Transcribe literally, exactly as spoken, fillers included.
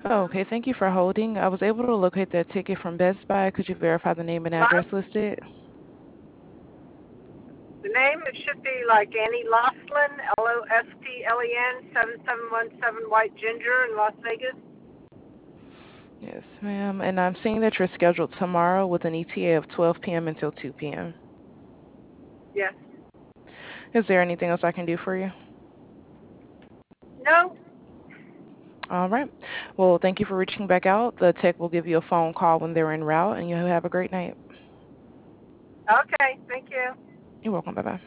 Okay, thank you for holding. I was able to locate that ticket from Best Buy. Could you verify the name and Huh? address listed? The name, it should be like Annie Loslin, L O S T L E N, seven seven one seven White Ginger in Las Vegas. Yes, ma'am. And I'm seeing that you're scheduled tomorrow with an E T A of twelve p m until two p m Yes. Is there anything else I can do for you? No? All right. Well, thank you for reaching back out. The tech will give you a phone call when they're en route, and you have a great night. Okay, thank you. You're welcome. Bye-bye.